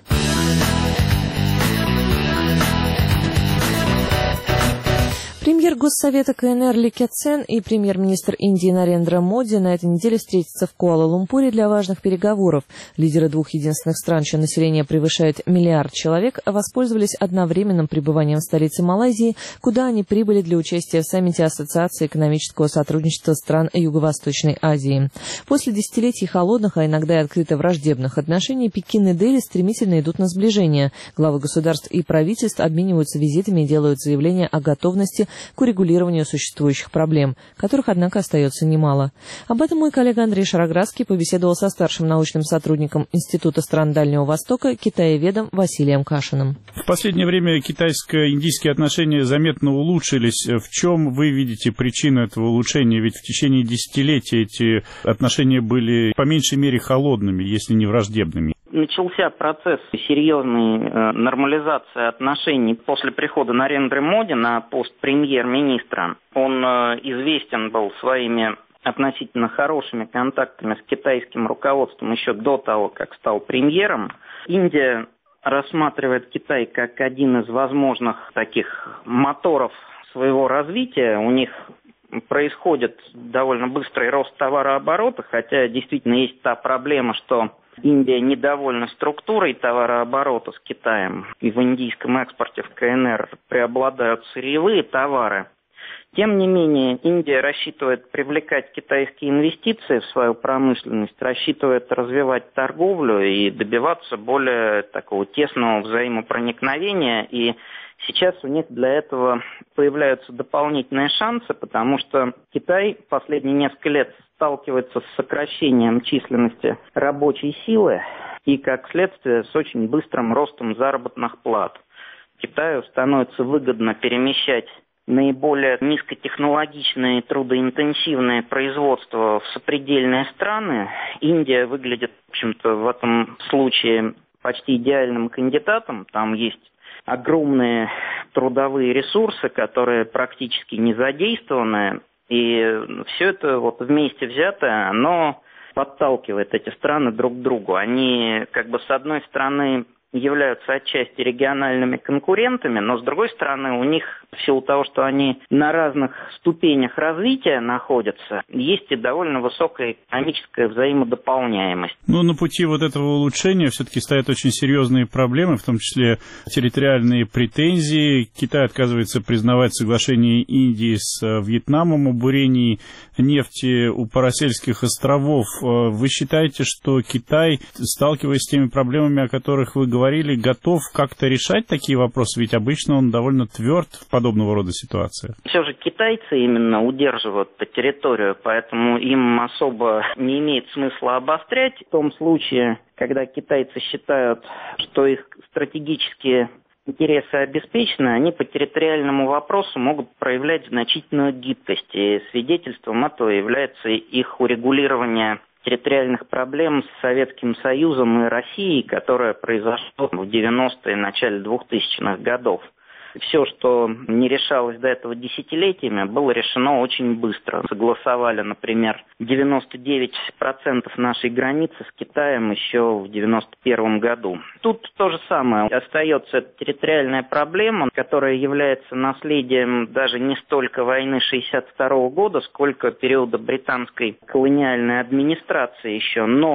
Премьер Госсовета КНР Ли Кецен и премьер-министр Индии Нарендра Моди на этой неделе встретятся в Куала-Лумпуре для важных переговоров. Лидеры двух единственных стран, чье население превышает 1 миллиард человек, воспользовались одновременным пребыванием в столице Малайзии, куда они прибыли для участия в саммите Ассоциации экономического сотрудничества стран Юго-Восточной Азии. После десятилетий холодных, а иногда и открыто враждебных отношений, Пекин и Дели стремительно идут на сближение. Главы государств и правительств обмениваются визитами и делают заявления о готовности к урегулированию существующих проблем, которых, однако, остается немало. Об этом мой коллега Андрей Шароградский побеседовал со старшим научным сотрудником Института стран Дальнего Востока, китаеведом Василием Кашиным. В последнее время китайско-индийские отношения заметно улучшились. В чем вы видите причину этого улучшения? Ведь в течение десятилетий эти отношения были по меньшей мере холодными, если не враждебными. Начался процесс серьезной нормализации отношений после прихода Нарендры Моди на пост премьер-министра. Он известен был своими относительно хорошими контактами с китайским руководством еще до того, как стал премьером. Индия рассматривает Китай как один из возможных таких моторов своего развития. У них происходит довольно быстрый рост товарооборота, хотя действительно есть та проблема, что Индия недовольна структурой товарооборота с Китаем, и в индийском экспорте в КНР преобладают сырьевые товары. Тем не менее, Индия рассчитывает привлекать китайские инвестиции в свою промышленность, рассчитывает развивать торговлю и добиваться более такого тесного взаимопроникновения. И сейчас у них для этого появляются дополнительные шансы, потому что Китай последние несколько лет сталкивается с сокращением численности рабочей силы и, как следствие, с очень быстрым ростом заработных плат. Китаю становится выгодно перемещать наиболее низкотехнологичные, трудоинтенсивные производства в сопредельные страны. Индия выглядит, в общем-то, в этом случае почти идеальным кандидатом. Там есть огромные трудовые ресурсы, которые практически не задействованы. И все это вот вместе взятое, оно подталкивает эти страны друг к другу. Они как бы с одной стороны являются отчасти региональными конкурентами, но с другой стороны у них, в силу того, что они на разных ступенях развития находятся, есть и довольно высокая экономическая взаимодополняемость. Но на пути вот этого улучшения все-таки стоят очень серьезные проблемы, в том числе территориальные претензии. Китай отказывается признавать соглашение Индии с Вьетнамом о бурении нефти у Парасельских островов. Вы считаете, что Китай, сталкиваясь с теми проблемами, о которых вы говорили, готов как-то решать такие вопросы? Ведь обычно он довольно тверд в подобного рода ситуациях. Все же китайцы именно удерживают территорию, поэтому им особо не имеет смысла обострять. В том случае, когда китайцы считают, что их стратегические интересы обеспечены, они по территориальному вопросу могут проявлять значительную гибкость. И свидетельством этого является их урегулирование территориальных проблем с Советским Союзом и Россией, которое произошло в 90-е, начале 2000-х годов. Все, что не решалось до этого десятилетиями, было решено очень быстро. Согласовали, например, 99% нашей границы с Китаем еще в 91 году. Тут то же самое. Остается территориальная проблема, которая является наследием даже не столько войны 1962 года, сколько периода британской колониальной администрации еще. Но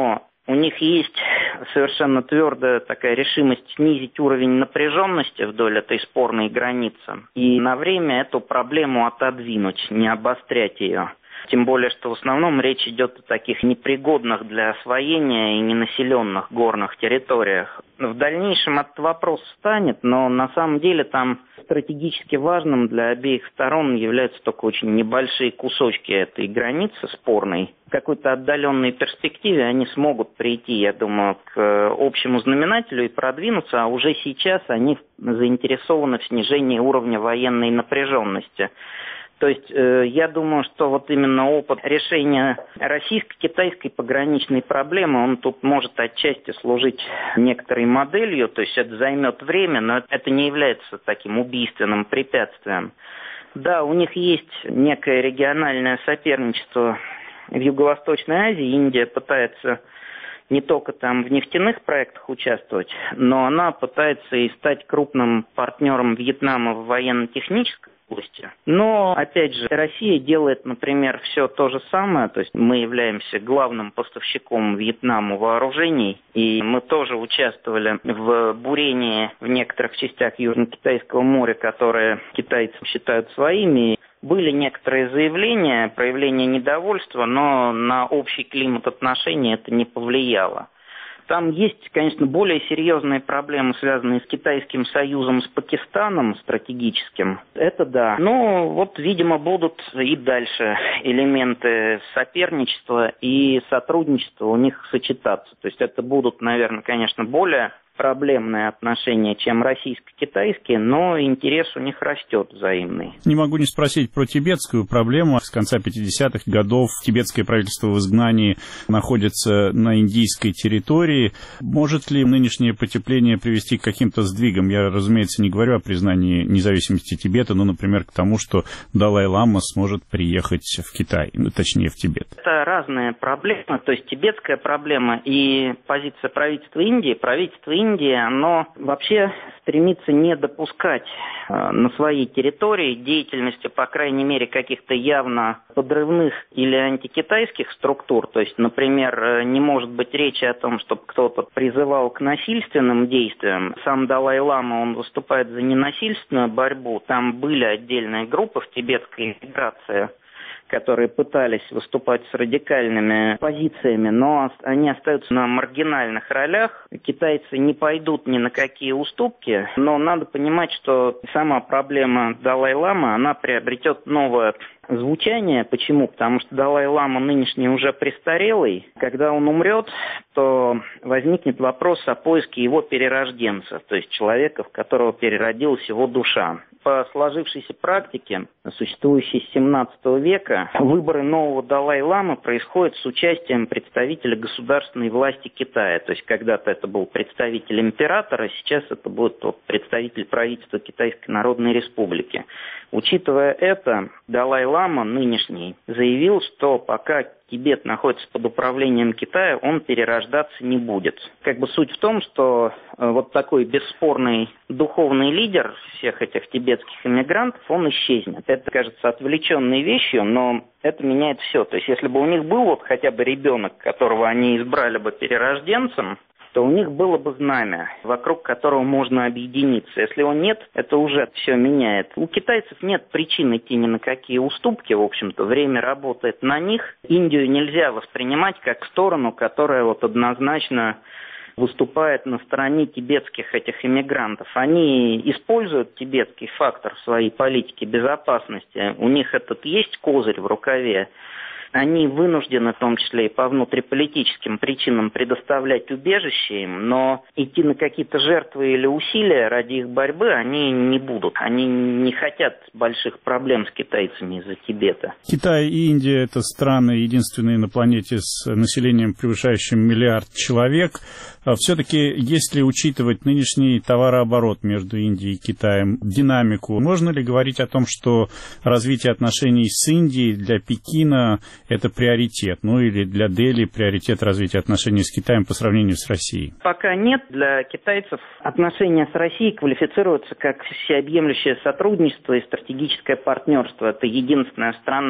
У них есть совершенно твердая такая решимость снизить уровень напряженности вдоль этой спорной границы и на время эту проблему отодвинуть, не обострять ее. Тем более, что в основном речь идет о таких непригодных для освоения и ненаселенных горных территориях. В дальнейшем этот вопрос встанет, но на самом деле там стратегически важным для обеих сторон являются только очень небольшие кусочки этой границы спорной. В какой-то отдаленной перспективе они смогут прийти, я думаю, к общему знаменателю и продвинуться, а уже сейчас они заинтересованы в снижении уровня военной напряженности. То есть я думаю, что вот именно опыт решения российско-китайской пограничной проблемы, он тут может отчасти служить некоторой моделью, то есть это займет время, но это не является таким убийственным препятствием. Да, у них есть некое региональное соперничество в Юго-Восточной Азии. Индия пытается не только там в нефтяных проектах участвовать, но она пытается и стать крупным партнером Вьетнама в военно-технической области. Но, опять же, Россия делает, например, все то же самое, то есть мы являемся главным поставщиком Вьетнаму вооружений, и мы тоже участвовали в бурении в некоторых частях Южно-Китайского моря, которые китайцы считают своими. Были некоторые заявления, проявления недовольства, но на общий климат отношений это не повлияло. Там есть, конечно, более серьезные проблемы, связанные с Китайским союзом, с Пакистаном стратегическим. Это да. Но вот, видимо, будут и дальше элементы соперничества и сотрудничества у них сочетаться. То есть это будут, наверное, конечно, более проблемные отношения, чем российско-китайские, но интерес у них растет взаимный. Не могу не спросить про тибетскую проблему. С конца 50-х годов тибетское правительство в изгнании находится на индийской территории. Может ли нынешнее потепление привести к каким-то сдвигам? Я, разумеется, не говорю о признании независимости Тибета, но, например, к тому, что Далай-лама сможет приехать в Китай, точнее, в Тибет. Это разные проблемы. То есть тибетская проблема и позиция правительства Индии. Правительство Индии, оно вообще стремится не допускать на своей территории деятельности, по крайней мере, каких-то явно подрывных или антикитайских структур. То есть, например, не может быть речи о том, чтобы кто-то призывал к насильственным действиям. Сам Далай-лама, он выступает за ненасильственную борьбу. Там были отдельные группы в тибетской миграции, которые пытались выступать с радикальными позициями, но они остаются на маргинальных ролях. Китайцы не пойдут ни на какие уступки, но надо понимать, что сама проблема Далай-ламы, она приобретет новое звучание. Почему? Потому что Далай-лама нынешний уже престарелый. Когда он умрет, то возникнет вопрос о поиске его перерожденца, то есть человека, в которого переродилась его душа. По сложившейся практике, существующей с 17 века, выборы нового Далай-ламы происходят с участием представителя государственной власти Китая. То есть когда-то это был представитель императора, сейчас это будет представитель правительства Китайской Народной Республики. Учитывая это, Далай-лама нынешний заявил, что пока Тибет находится под управлением Китая, он перерождаться не будет. Как бы суть в том, что вот такой бесспорный духовный лидер всех этих тибетских иммигрантов, он исчезнет. Это кажется отвлеченной вещью, но это меняет все. То есть если бы у них был вот хотя бы ребенок, которого они избрали бы перерожденцем, то у них было бы знамя, вокруг которого можно объединиться. Если его нет, это уже все меняет. У китайцев нет причин идти ни на какие уступки, в общем-то. Время работает на них. Индию нельзя воспринимать как сторону, которая вот однозначно выступает на стороне тибетских этих иммигрантов. Они используют тибетский фактор в своей политике безопасности. У них этот есть козырь в рукаве. Они вынуждены, в том числе и по внутриполитическим причинам, предоставлять убежище им, но идти на какие-то жертвы или усилия ради их борьбы они не будут. Они не хотят больших проблем с китайцами из-за Тибета. Китай и Индия – это страны, единственные на планете с населением, превышающим 1 миллиард человек. Все-таки, если учитывать нынешний товарооборот между Индией и Китаем, динамику, можно ли говорить о том, что развитие отношений с Индией для Пекина – это приоритет, ну или для Дели приоритет развития отношений с Китаем по сравнению с Россией? Пока нет. Для китайцев отношения с Россией квалифицируются как всеобъемлющее сотрудничество и стратегическое партнерство. Это единственная страна, с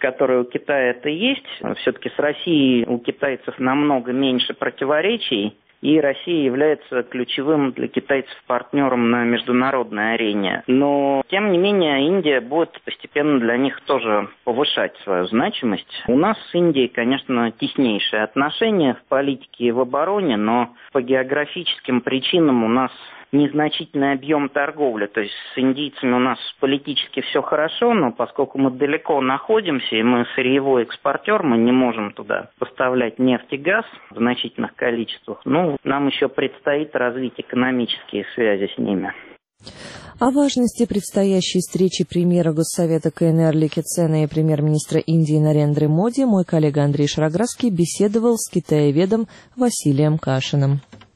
которые у Китая это есть. Все-таки с Россией у китайцев намного меньше противоречий, и Россия является ключевым для китайцев партнером на международной арене. Но, тем не менее, Индия будет постепенно для них тоже повышать свою значимость. У нас с Индией, конечно, теснейшие отношения в политике и в обороне, но по географическим причинам у нас незначительный объем торговли. То есть с индийцами у нас политически все хорошо, но поскольку мы далеко находимся, и мы сырьевой экспортер, мы не можем туда поставлять нефть и газ в значительных количествах. Нам еще предстоит развить экономические связи с ними. О важности предстоящей встречи премьера Госсовета КНР Ли Кецена и премьер-министра Индии Нарендры Моди мой коллега Андрей Шароградский беседовал с китаеведом Василием Кашиным.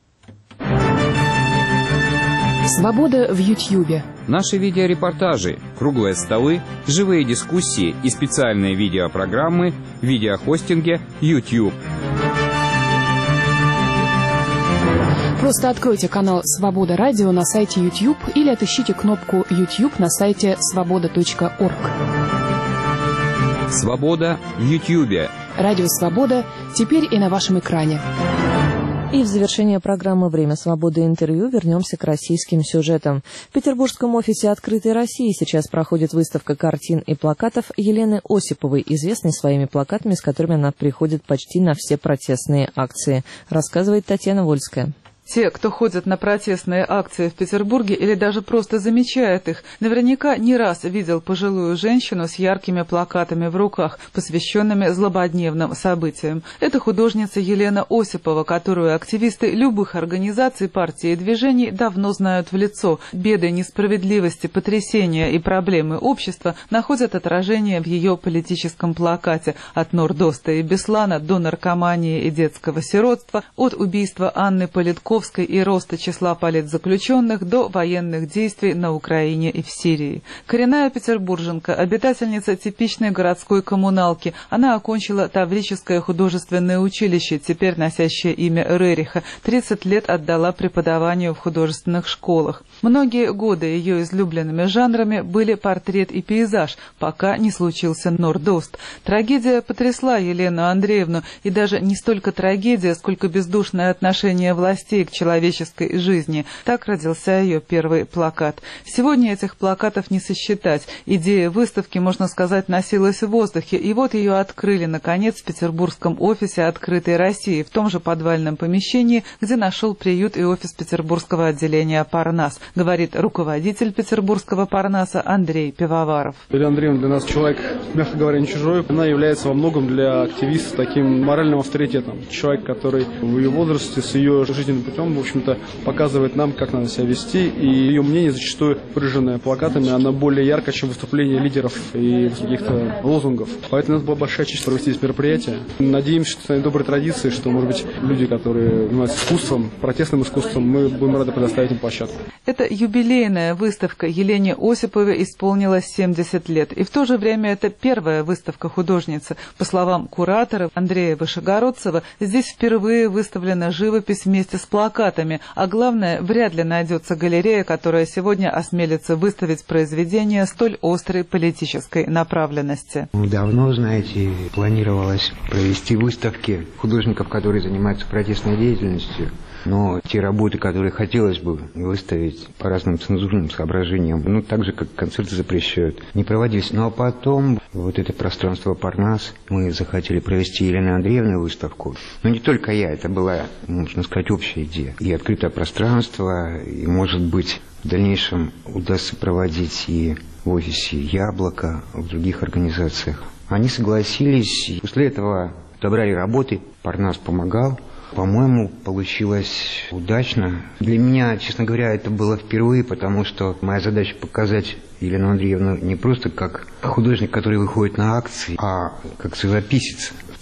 Свобода в Ютьюбе. Наши видеорепортажи, круглые столы, живые дискуссии и специальные видеопрограммы в видеохостинге YouTube. Просто откройте канал «Свобода Радио» на сайте YouTube или отыщите кнопку YouTube на сайте svoboda.org. Свобода в Ютьюбе. Радио «Свобода» теперь и на вашем экране. И в завершение программы «Время свободы» интервью вернемся к российским сюжетам. В петербургском офисе «Открытой России» сейчас проходит выставка картин и плакатов Елены Осиповой, известной своими плакатами, с которыми она приходит почти на все протестные акции, рассказывает Татьяна Вольская. Те, кто ходят на протестные акции в Петербурге или даже просто замечает их, наверняка не раз видел пожилую женщину с яркими плакатами в руках, посвященными злободневным событиям. Это художница Елена Осипова, которую активисты любых организаций, партий и движений давно знают в лицо. Беды, несправедливости, потрясения и проблемы общества находят отражение в ее политическом плакате. От Нордоста и Беслана до наркомании и детского сиротства, от убийства Анны Политковой и роста числа политзаключенных до военных действий на Украине и в Сирии. Коренная петербурженка, обитательница типичной городской коммуналки. Она окончила Таврическое художественное училище, теперь носящее имя Рериха. 30 лет отдала преподаванию в художественных школах. Многие годы ее излюбленными жанрами были портрет и пейзаж, пока не случился Нордост. Трагедия потрясла Елену Андреевну, и даже не столько трагедия, сколько бездушное отношение властей к человеческой жизни. Так родился ее первый плакат. Сегодня этих плакатов не сосчитать. Идея выставки, можно сказать, носилась в воздухе, и вот ее открыли, наконец, в петербургском офисе «Открытой России», в том же подвальном помещении, где нашел приют и офис петербургского отделения «Парнас», говорит руководитель петербургского «Парнаса» Андрей Пивоваров. Елена Андреевна для нас человек, мягко говоря, не чужой. Она является во многом для активиста таким моральным авторитетом. Человек, который в ее возрасте, с ее жизненным путем, в общем-то, показывает нам, как надо себя вести, и ее мнение, зачастую выраженное плакатами, оно более ярко, чем выступления лидеров и каких-то лозунгов. Поэтому у нас была большая честь провести здесь мероприятие. Надеемся, что станет доброй традицией, что, может быть, люди, которые занимаются искусством, протестным искусством, мы будем рады предоставить им площадку. Это юбилейная выставка. Елене Осиповой исполнилось 70 лет. И в то же время это первая выставка художницы. По словам куратора Андрея Вышегородцева, здесь впервые выставлена живопись вместе с плакатами, а главное, вряд ли найдется галерея, которая сегодня осмелится выставить произведение столь острой политической направленности. Давно, знаете, планировалось провести выставки художников, которые занимаются протестной деятельностью. Но те работы, которые хотелось бы выставить по разным цензурным соображениям, так же, как концерты запрещают, не проводились. Ну а потом вот это пространство Парнас, мы захотели провести Елены Андреевны выставку. Но не только я, это была, можно сказать, общая идея. И открытое пространство, и, может быть, в дальнейшем удастся проводить и в офисе «Яблоко», в других организациях. Они согласились, после этого отобрали работы, Парнас помогал. По-моему, получилось удачно. Для меня, честно говоря, это было впервые, потому что моя задача показать Елену Андреевну не просто как художник, который выходит на акции, а как живописец.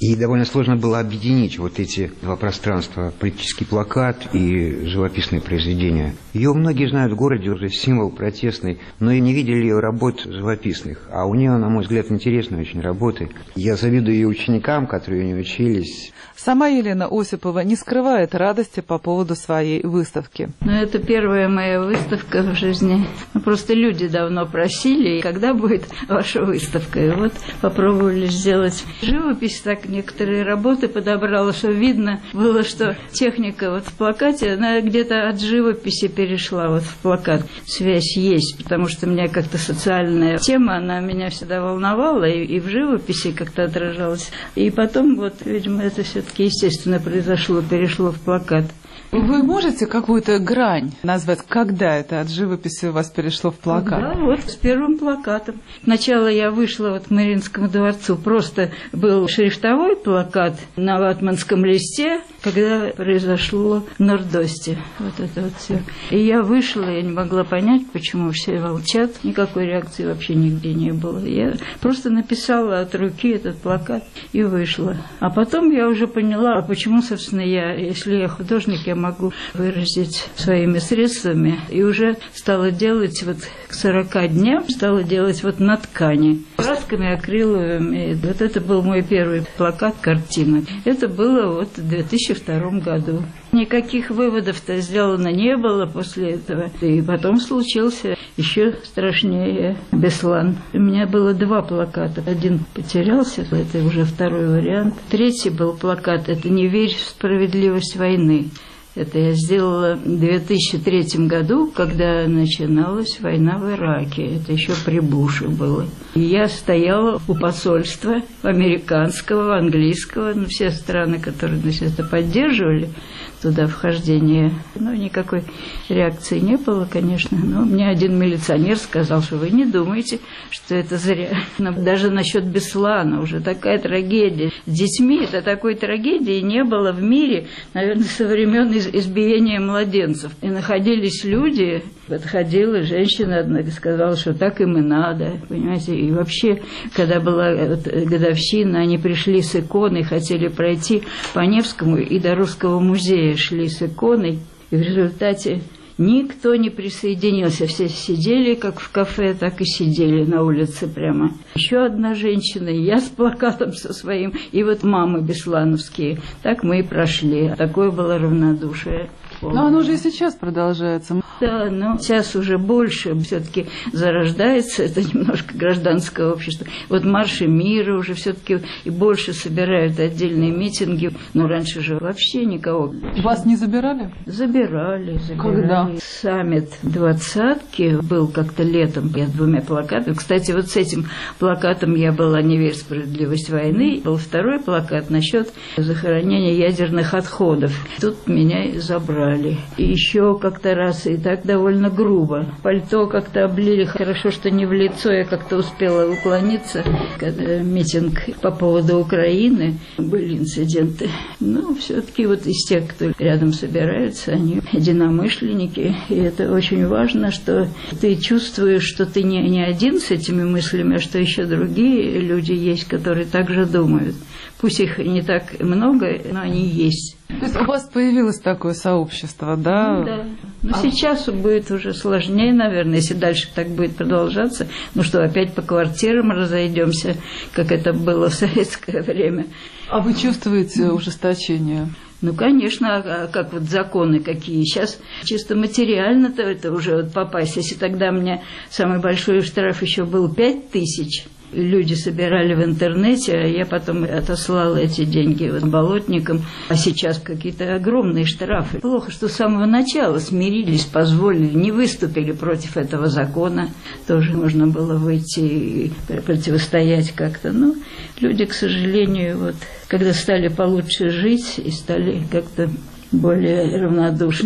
И довольно сложно было объединить вот эти два пространства, политический плакат и живописные произведения. Ее многие знают в городе, уже символ протестный, но и не видели ее работ живописных. А у нее, на мой взгляд, интересные очень работы. Я завидую ее ученикам, которые у нее учились. Сама Елена Осипова не скрывает радости по поводу своей выставки. Это первая моя выставка в жизни. Просто люди давно просили, когда будет ваша выставка. И вот попробовали сделать живопись, так некоторые работы подобрала, что видно было, что техника вот в плакате, она где-то от живописи перешла вот в плакат. Связь есть, потому что у меня как-то социальная тема, она меня всегда волновала, и в живописи как-то отражалась. И потом вот, видимо, это все-таки естественно произошло, перешло в плакат. Вы можете какую-то грань назвать, когда это от живописи у вас перешло в плакат? Да, вот с первым плакатом. Сначала я вышла вот к Мариинскому дворцу, просто был шрифтовой плакат на ватманском листе, когда произошло в Нордосте. Вот это вот все. И я вышла, я не могла понять, почему все молчат. Никакой реакции вообще нигде не было. Я просто написала от руки этот плакат и вышла. А потом я уже поняла, почему, собственно, если я художник, я могу выразить своими средствами. И уже стала делать вот к 40 дням, стала делать вот на ткани. Красками акриловыми. Вот это был мой первый плакат, картина. Это было вот в 2002 году. Никаких выводов-то сделано не было после этого. И потом случился еще страшнее Беслан. У меня было 2 плаката. Один потерялся, это уже второй вариант. Третий был плакат «Это не верь в справедливость войны». Это я сделала в 2003 году, когда начиналась война в Ираке. Это еще при Буше было. И я стояла у посольства американского, английского, все страны, которые это поддерживали, туда вхождение. Но никакой реакции не было, конечно. Но мне один милиционер сказал, что вы не думаете, что это зря. Но даже насчет Беслана уже такая трагедия. С детьми это такой трагедии не было в мире, наверное, со времен избиения младенцев. И находились люди, подходила женщина одна и сказала, что так им и надо, понимаете. И вообще, когда была годовщина, они пришли с иконой, хотели пройти по Невскому и до Русского музея шли с иконой, и в результате никто не присоединился. Все сидели как в кафе, так и сидели на улице прямо. Еще одна женщина, и я с плакатом со своим, и вот мамы беслановские. Так мы и прошли. Такое было равнодушие. Но оно уже и сейчас продолжается. Да, но сейчас уже больше все-таки зарождается, это немножко гражданское общество. Вот марши мира уже все-таки и больше собирают отдельные митинги. Но раньше же вообще никого. Вас не забирали? Забирали. Когда? Саммит двадцатки был как-то летом. Я 2 плакатами. Кстати, вот с этим плакатом я была «Не верь в справедливость войны». Был второй плакат насчет захоронения ядерных отходов. Тут меня и забрали. И еще как-то раз, и так довольно грубо. Пальто как-то облили, хорошо, что не в лицо, я как-то успела уклониться, когда митинг по поводу Украины, были инциденты. Но все-таки вот из тех, кто рядом собирается, они единомышленники, и это очень важно, что ты чувствуешь, что ты не один с этими мыслями, а что еще другие люди есть, которые также думают. Пусть их не так много, но они есть. То есть у вас появилось такое сообщество, да? Ну, да. Но сейчас будет уже сложнее, наверное, если дальше так будет продолжаться. Ну что, опять по квартирам разойдемся, как это было в советское время. А вы чувствуете ужесточение? Ну, конечно, а как вот законы какие. Сейчас чисто материально-то это уже вот попасть. Если тогда у меня самый большой штраф еще был 5000, люди собирали в интернете, а я потом отослала эти деньги вот болотникам. А сейчас какие-то огромные штрафы. Плохо, что с самого начала смирились, позволили, не выступили против этого закона. Тоже можно было выйти и противостоять как-то. Но люди, к сожалению, вот, когда стали получше жить и стали как-то более равнодушны.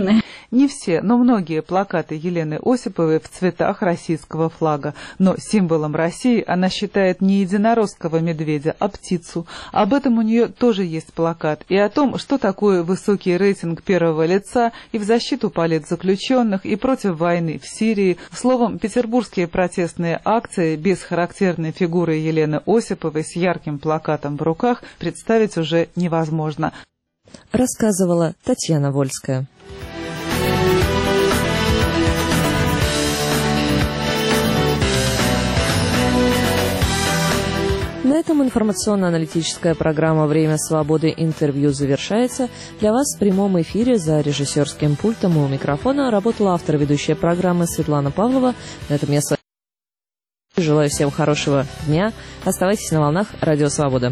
Не все, но многие плакаты Елены Осиповой в цветах российского флага. Но символом России она считает не единоросского медведя, а птицу. Об этом у нее тоже есть плакат. И о том, что такое высокий рейтинг первого лица и в защиту политзаключенных, и против войны в Сирии. Словом, петербургские протестные акции без характерной фигуры Елены Осиповой с ярким плакатом в руках представить уже невозможно. Рассказывала Татьяна Вольская. На этом информационно-аналитическая программа «Время свободы. Интервью» завершается. Для вас в прямом эфире за режиссерским пультом у микрофона работала автор-ведущая программы Светлана Павлова. На этом я с вами желаю всем хорошего дня. Оставайтесь на волнах Радио Свобода.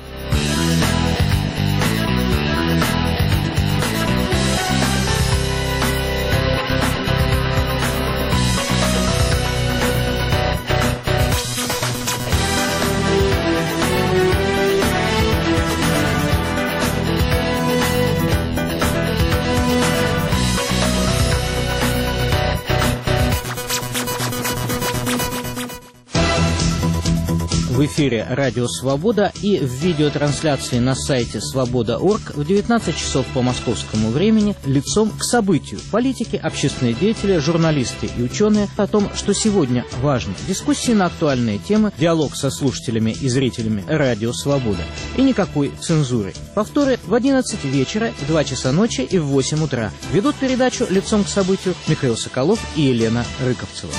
В эфире «Радио Свобода» и в видеотрансляции на сайте свобода.орг в 19 часов по московскому времени лицом к событию. Политики, общественные деятели, журналисты и ученые о том, что сегодня важно. Дискуссии на актуальные темы, диалог со слушателями и зрителями «Радио Свобода». И никакой цензуры. Повторы в 11 вечера, в 2 часа ночи и в 8 утра. Ведут передачу лицом к событию Михаил Соколов и Елена Рыковцева.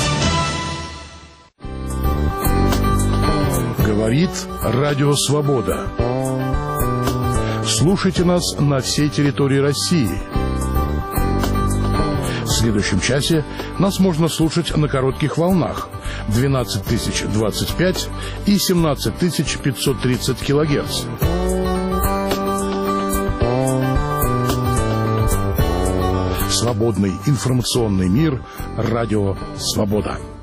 Говорит Радио Свобода. Слушайте нас на всей территории России. В следующем часе нас можно слушать на коротких волнах 12025 и 17530 килогерц. Свободный информационный мир. Радио Свобода.